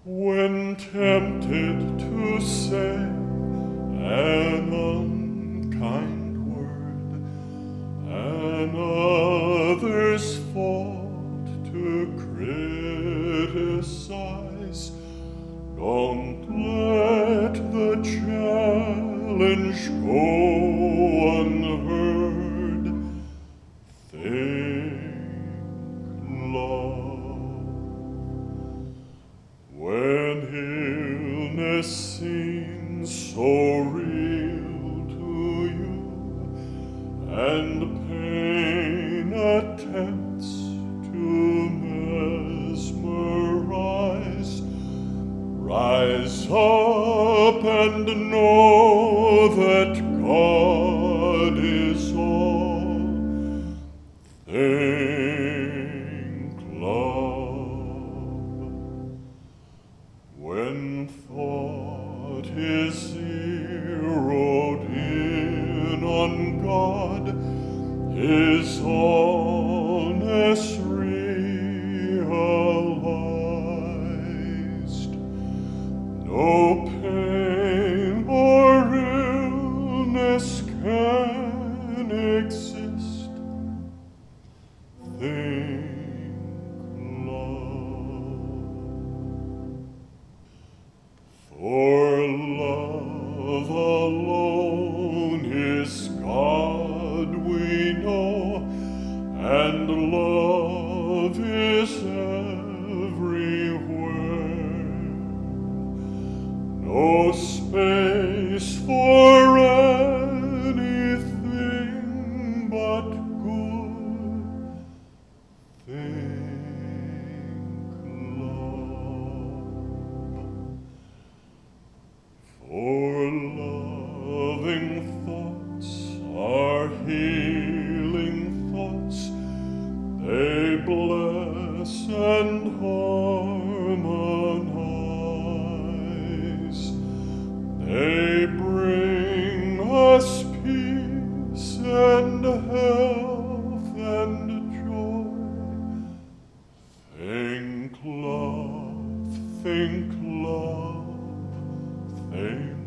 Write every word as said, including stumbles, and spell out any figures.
When tempted to say an unkind word, another's fault to criticize, don't let the challenge go unheard. Think love. When illness seems so real to you, and pain attempts to mesmerize, rise up and know that God is all. Think love. When thought is zeroed in on God, His allness realized, no pain or illness can exist. Think love. For love alone is God, we know, and love is everywhere. No space for anything but good. Think love. For loving thoughts are healing thoughts. They bless and harmonize. They bring us peace and health and joy. Think love, think love, think